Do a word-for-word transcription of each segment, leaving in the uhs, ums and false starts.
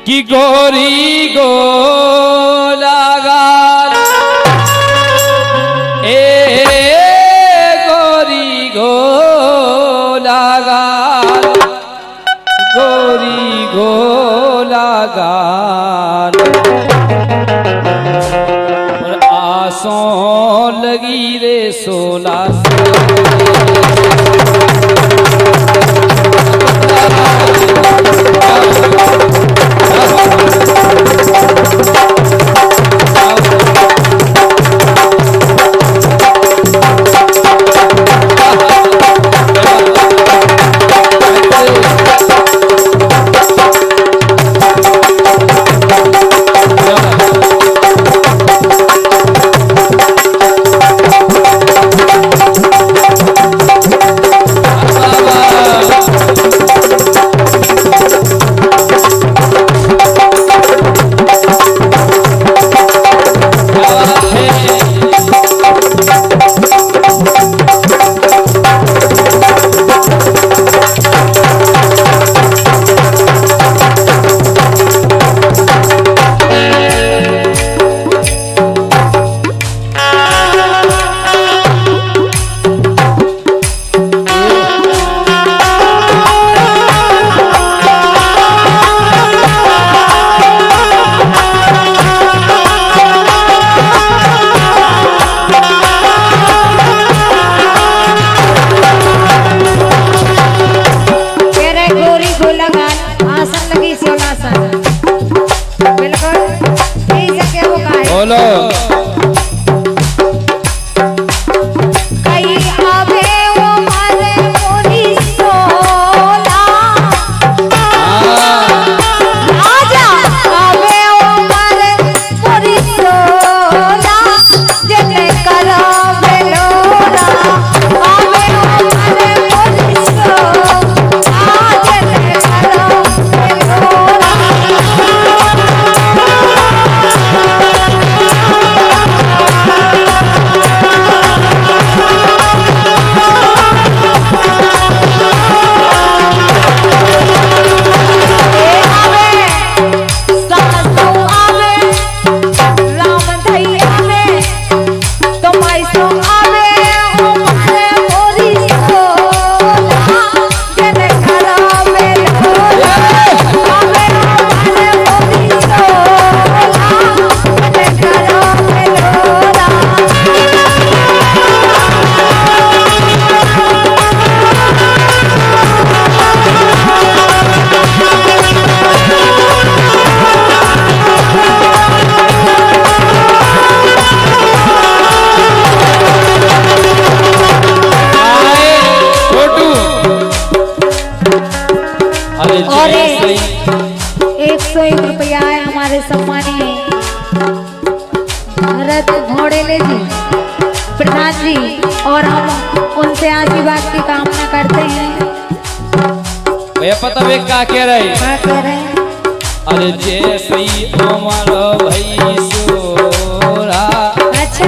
कि गोरी गोलागाल ए गोरी गोलागाल गोरी गोलागाल और आसों लगी रे सोला बोलो और एक सौ एक रुपया है हमारे सम्मानीय भरत घोड़ेले जी प्रधान जी, और हम उनसे आशीर्वाद की कामना करते हैं। भैया पता वे क्या कह रहे हैं? क्या कह रहे हैं? अरे जैसे ही हमारा भाई सोरा। अच्छा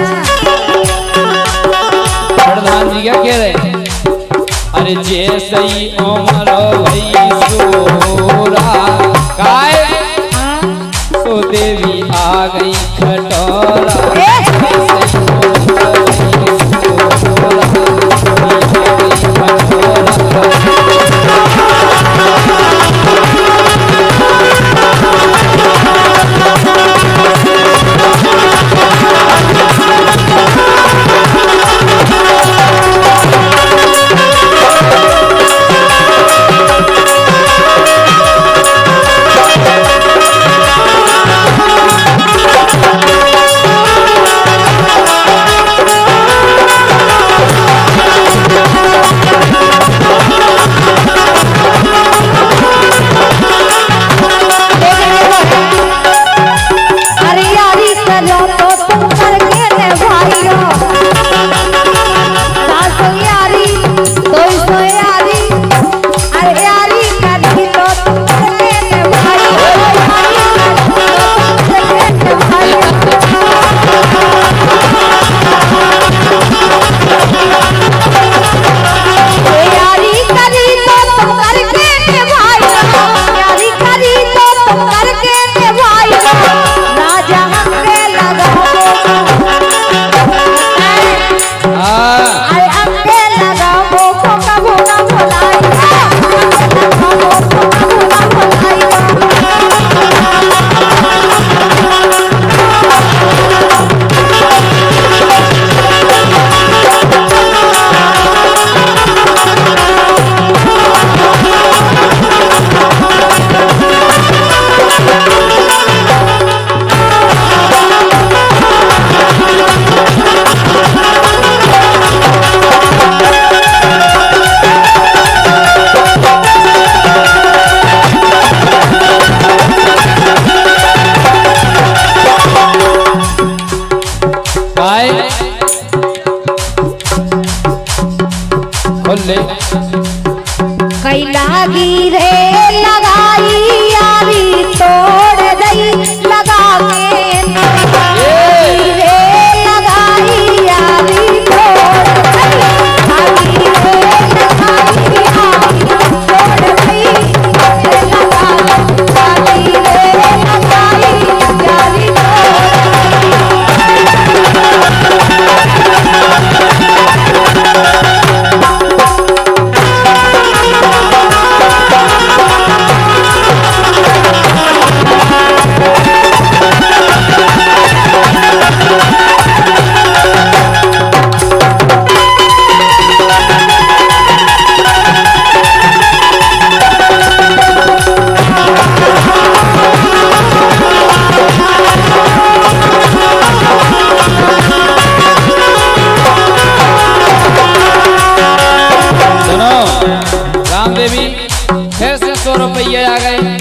प्रधान जी क्या कह रहे हैं? अरे जैसे ही हमारा भाई सोरा काय तो देवी आ गई खटोरा।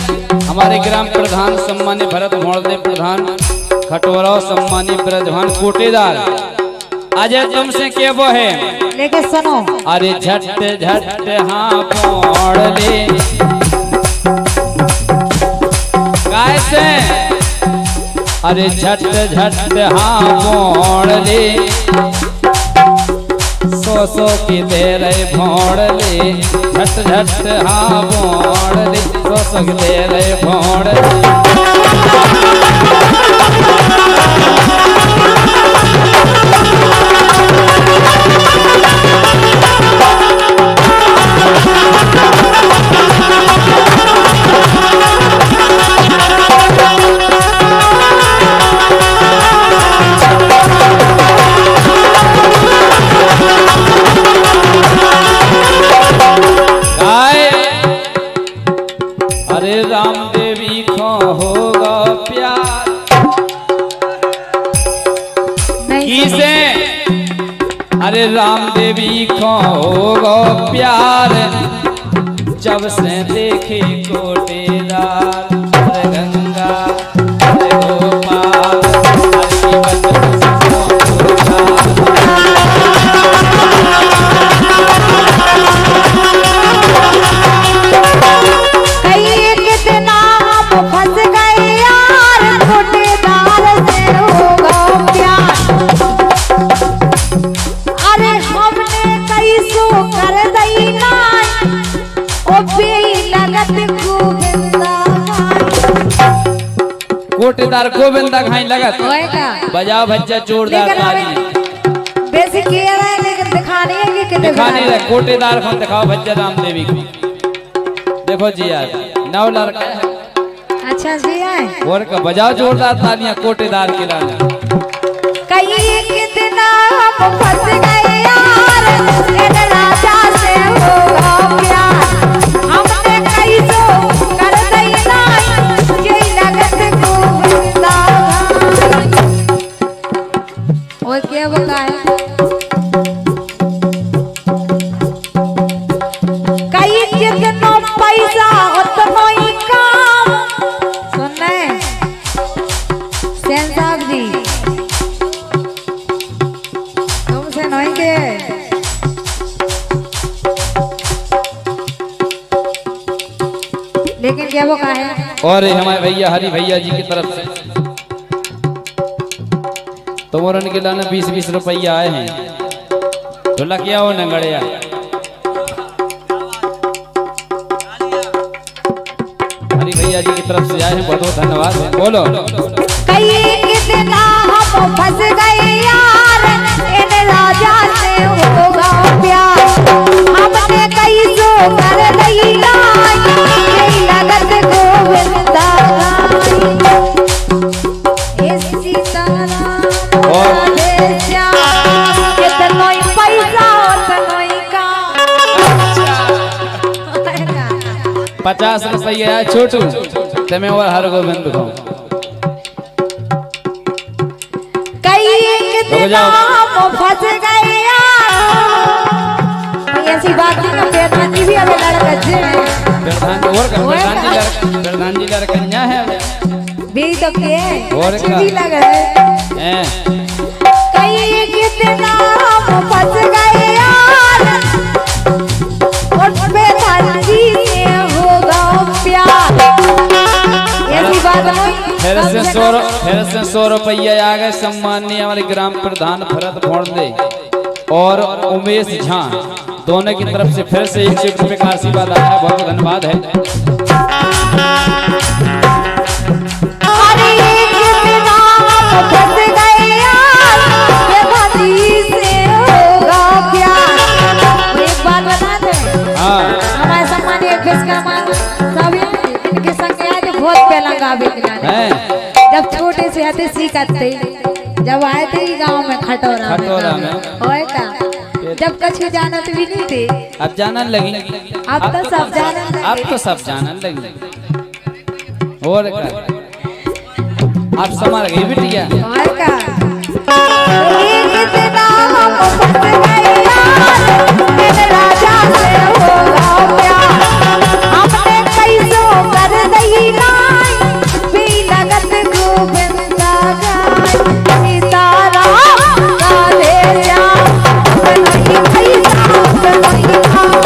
हमारे ग्राम प्रधान सम्मानित भरत मोड़दे प्रधान खटोरा सम्मानित प्रधान कोटेदार अजय तुमसे क्या वो है लेके सुनो। अरे झट झट हाँ मोड़ ले कैसे अरे झट झट हाँ मोड़ ले सो सो की दे रहे भोड़ ले झट झट हाँ मोड़ ले सो सो की दे रहे भोड़ ले अरे राम देवी को होगा प्यार किसे अरे राम देवी को होगा प्यार जब से देखे कोटेदार अरे गंगा अरे गोपाल कोटेदार गोविंदा खाई लगत बजाओ भज्जा जोरदार ताली बेसी किया है लेकिन दिखाने है कि कितने दिखाने है कोटेदार को दिखाओ भज्जा राम देवी को देखो जी यार नौ लड़का है अच्छा जी है और का बजाओ जोरदार तालियां कोटेदार के लाने कई कितना हम फंस गए यार इन राजा से होगा प्यार हमने कई सो कर दई नाई ये लगत गोविंदा और क्या बताए कई जितना पैसा उतना ही काम सुनने सेन साहब जी तुमसे नहीं के लेकिन क्या वो कहा है और हमारे भैया हरि भैया जी की तरफ से तुम्हारे के लाने बीस बीस रुपया आए हैं तो लगिया हो नंगड़िया हरि भैया जी की तरफ से आए हैं बहुत बहुत धन्यवाद बोलो कई कितना हम फंस गए यार इन राजा से होगा प्यार हमने कई सो कर दई नाई ये लगत गोविंदा इसी तरह और कितना ही पैसा उतना ही काम पचास रुपया है छोटू तमें और हर गोविंद को कई कितना हम फंस गए यार ऐसी बात नहीं ना प्रधान जी भी हमें लड़का जी प्रधान और का प्रधान जी लड़का प्रधान जी लड़का है भी तो के और अच्छी भी लग रहा है हैं कई कितना हम फंस गए यार और प्रधान जी से होगा प्यार ऐसी बात नहीं फिर से सौ फिर से सौ रुपया आ गए सम्माननीय हमारे ग्राम प्रधान भरत मोड़दे और उमेश झा दोनों की तरफ से फिर से एक सौ रुपये का आशीर्वाद आया है बहुत धन्यवाद है अरे कितना हम फंस गए यार प्रधान जी से होगा प्यार एक बात बता दे हाँ हमारे सम्मानीय किसका मान सभी इनके संग आज बहुत पहला गावे हैं जब छोटे से आते सीखते जब आए थे गांव में खटोरा खटोरा में होए का जब कछु जानत भी नहीं थे अब जानन लगी अब तो सब जानन लगे अब तो सब जानन लगी और का आप समझ गई बिटिया होए का एक इतना हम फंस गए यार इन राजा से होगा प्यार हमने कैसो कर दई लीलाएं बेलगत गोविंदा गाय सीताराम राधे श्याम नहीं पैसा नहीं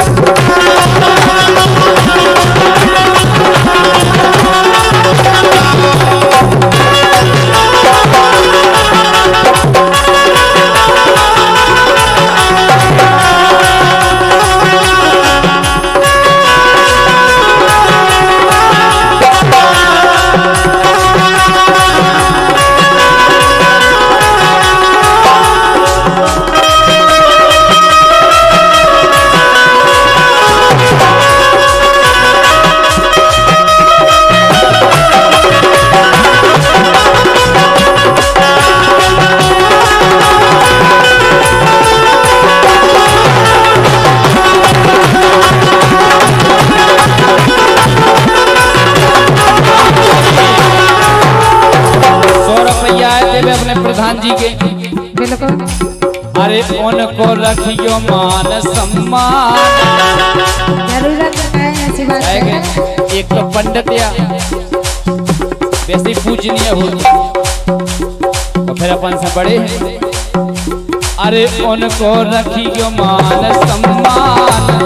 अपने प्रधान जी के बिल्कुल। अरे उनको रखियो मान सम्मान। जरूर रखना है, ऐसी बात है। एक तो पंडित या वैसे पूजनीय होती तो फिर अपन से बड़े हैं। अरे उनको रखियो मान सम्मान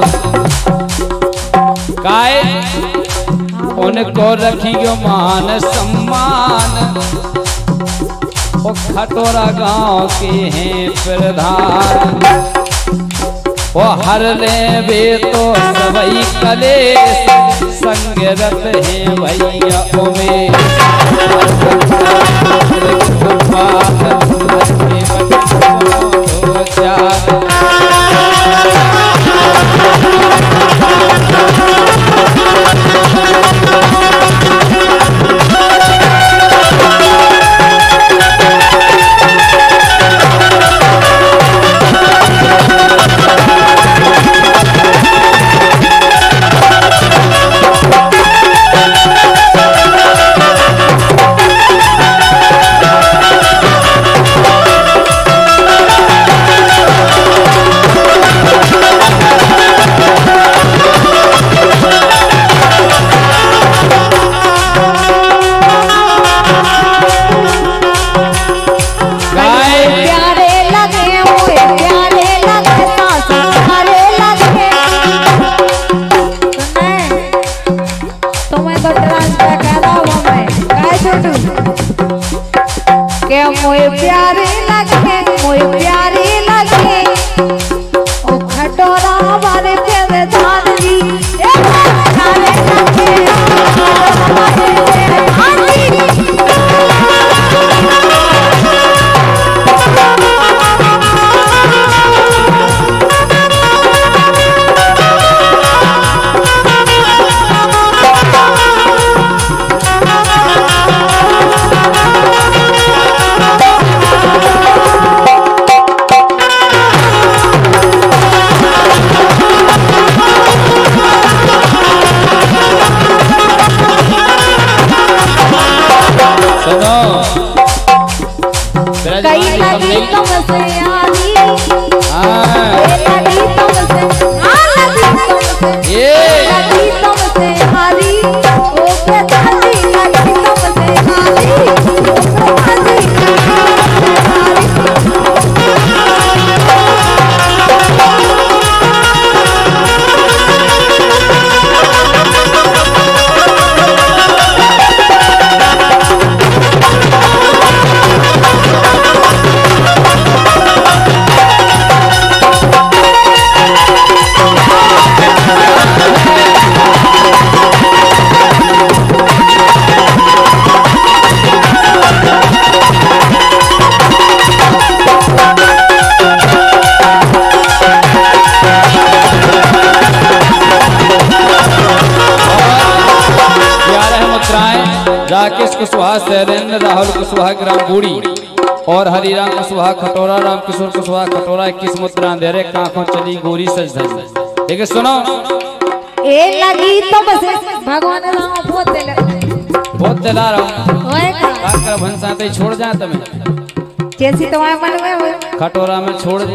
काय उनको रखियो मान सम्मान। वो खटोरा गांव के हैं प्रधान। वो हर ले वे तो सबई कलेश संग रत हैं भैया उमेश। मोए प्यारे लगे मोए प्यारे लगे ओ खटोरा हमारे तेरे धान जी ए प्यारे लगे हमारे तेरे धान जी। कई लगी तुमसे यारी लगी तुमसे लगी तुमसे हारी ओ प्रधानी लगी तुमसे हारी ओ राकेश कुशवाहा, शैलेंद्र राहुल कुशवाहा ग्राम बूढ़ी और हरिराम कुशवाहा खटोरा, राम किशोर कुशवाहा खटोरा, इक्कीस मुद्रा अंधेरे कांखों चली गोरी सज धज। देखिए सुनो ए लगी तो बस भगवान राम बहुत दिला बहुत दिला रहा ओए का कर भंसाते छोड़ जा तुम्हें कैसी तुम्हारे मन में हो खटोरा में छोड़ दे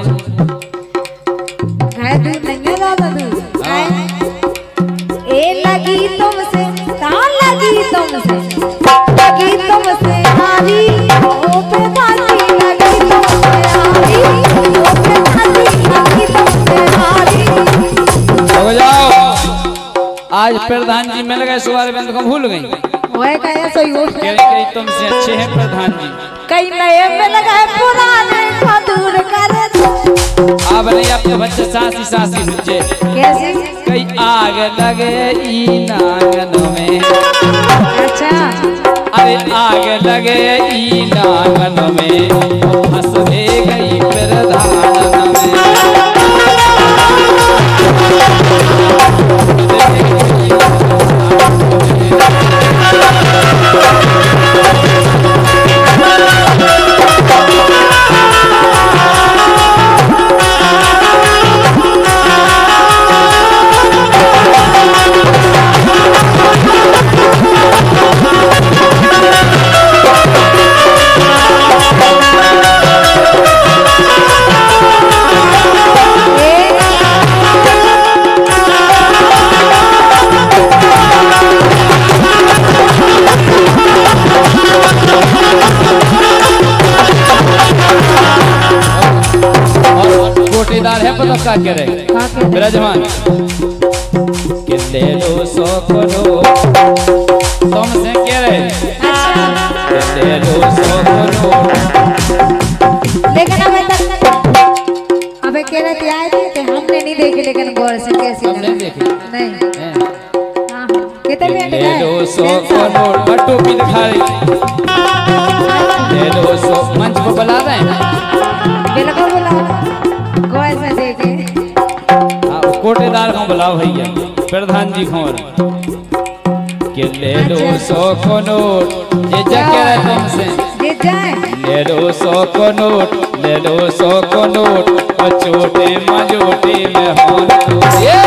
है तू नहीं दादा तू ए लगी तुमसे ता लगी तुमसे लगी तुमसे हारी ओ प्रधान जी लगी तुमसे हारी ओ प्रधान जी लगी तुमसे हारी। हो जाओ, आज प्रधान जी मिल गए सुबह बंद को भूल गई। ओए कहे सही हो कह रही तुमसे अच्छे हैं प्रधान जी। कई नए मिल गए पुराने को दूर कर। अब नहीं अपने बच्चे सासी सासी बच्चे कैसे कई आग लगे ई नांगन में। अच्छा अरे आग लगे ई नांगन में फंस गई प्रधान में। कोटेदार है पता क्या कह रहे विराजमान कि ले लो सौ करो तुमसे कह रहे कि ले लो सौ करो। लेकिन अबे तक अबे कह रहे थे आए थे हमने नहीं देखे लेकिन गौर से कैसे हमने देखे नहीं हाँ कितने ले लो सौ करो बट्टू भी दिखा रही। ले लो सौ मंच को बुला दें बिल्कुल बुलाओ गौर से देखे। कोटेदार को बुलाओ भैया प्रधान जी को कि ले लो सौ को नोट ये जगह रहे तुमसे ये जाए ले लो सौ को नोट ले लो सौ को नोट और छोटे मजोटे में होन तो ये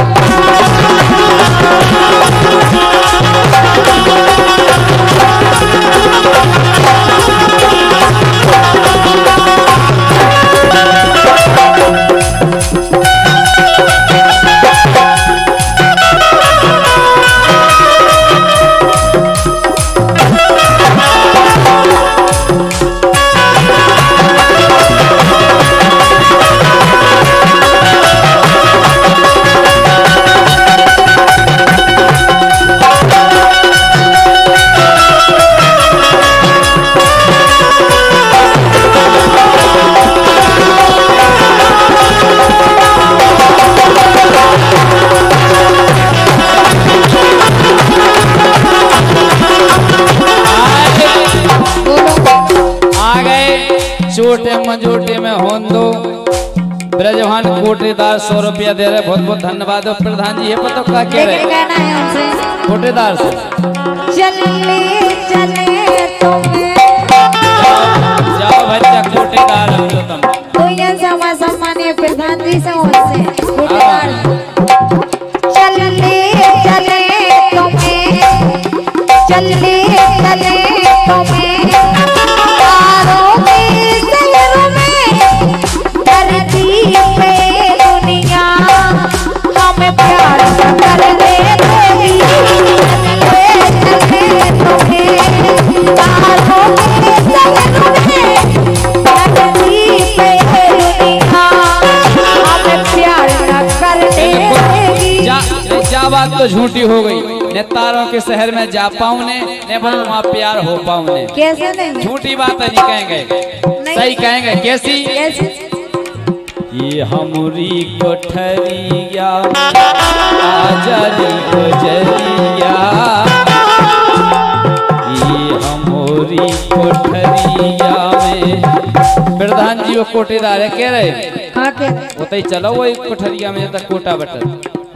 छोटे मजोटे में होन दो। ब्रजवान कोटेदार सौ रुपया दे रहे बहुत बहुत धन्यवाद प्रधान जी। ये पता क्या कह रहे कहना है हमसे कोटेदार से चले चले तुम्हें जाओ बच्चा कोटेदार हम तो तुम तो ये समा सम्मानीय प्रधान जी से उनसे कोटेदार चले चले तुम्हें चले चले तुम्हें बात तो झूठी हो गई ने तारों के शहर में जा पाऊं ने ने पर वहाँ प्यार हो पाऊं ने कैसे नहीं झूठी बात नहीं कहेंगे सही कहेंगे कैसी ये हमारी कोठरिया आजादी गुजरिया ये हमारी कोठरिया में प्रधान जी वो कोटेदार है कह रहे हाँ कह रहे वो तो चलो वो कोठरिया में तक कोटा बटन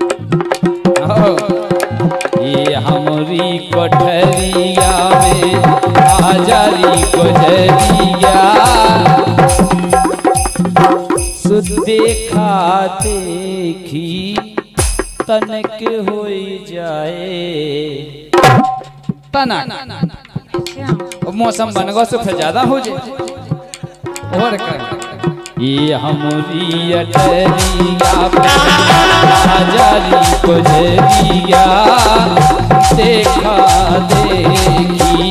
ये हमारी कोठरिया में आजादी गुजरिया देखा देखी तनक हो जाए तना मौसम बन गो तो फिर ज्यादा हो जाए और कर ये हमारी अटरिया आजादी गुजरिया देखा देखी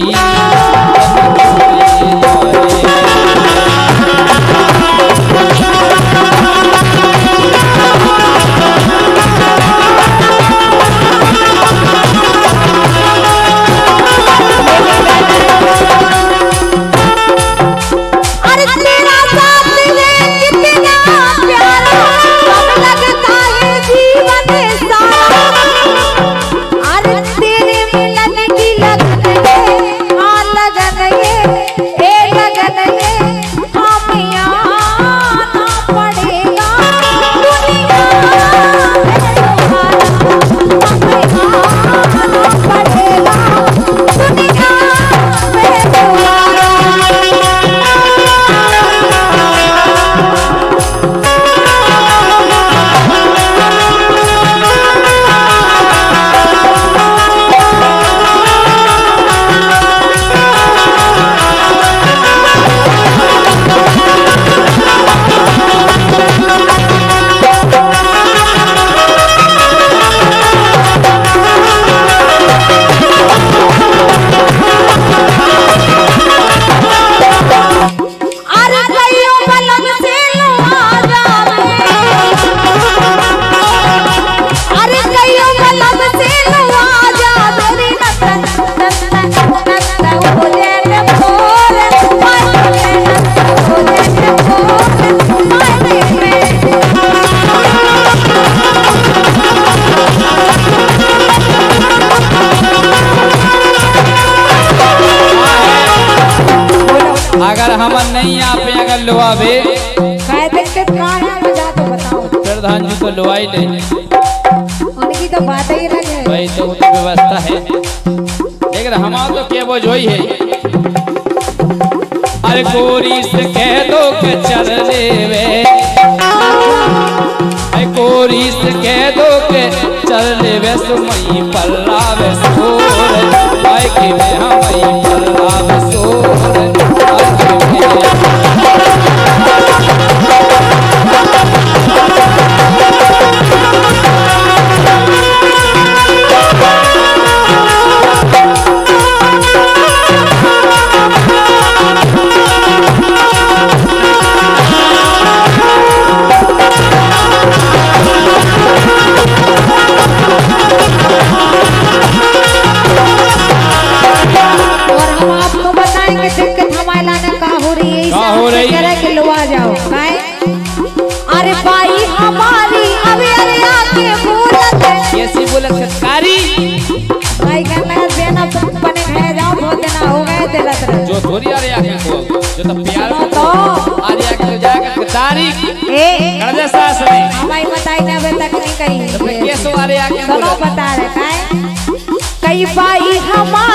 अरे तेरा साथ है कितना प्यारा, कब लगता है जीवन सारा। अरे तेरे मिलन की लगन है, हाँ लगन है, ए लगन है, हमें आना पड़ेगा दुनिया में तुम्हारा, हमें आना पड़ेगा दुनिया में तुम्हारा। अरे कईयों बलन से लुआ जावे, अरे कईयों बलन से लुआ जावे, रे नतन नतन नतन हो जाने बोले मायने, हो जाने बोले मायने। अगर हम नहीं आपे अगर लुआवे काय दिक्कत कहाँ है बजा तो बताओ। प्रधान जी तो लुआई ले, उनकी तो बात ही अलग है। भाई तो वो तो व्यवस्था है, लेकिन हमारा तो क्या वो जोई है। अरे गोरी से कह दो के चल लेवे, अरे गोरी से कह दो के चल लेवे, सुमई पल्लावे सोर भाई के में हमई पल्लावे सोर भाई के में। और हम आपको बताएंगे दिक्कत हमारे लाने का हो रही है, का हो रही? कह रहे कि लुआ जाओ काय। अरे भाई हमारी अभी अरे आके बोलत है, कैसी बोलत सरकारी भाई कहना देना तुम बने गए जाओ, बहुत देना हो गए दिलत रहे जो थोड़ी आ रही आके को जो तो प्यार सुनो को तो। आ रही आके तो जाकर तारीख ए कर्जा सास नहीं हमारी बताई ना अभी तक नहीं तो फिर कही। कैसे आ रही आके सुनो बता रहे काय, कई भाई हमारी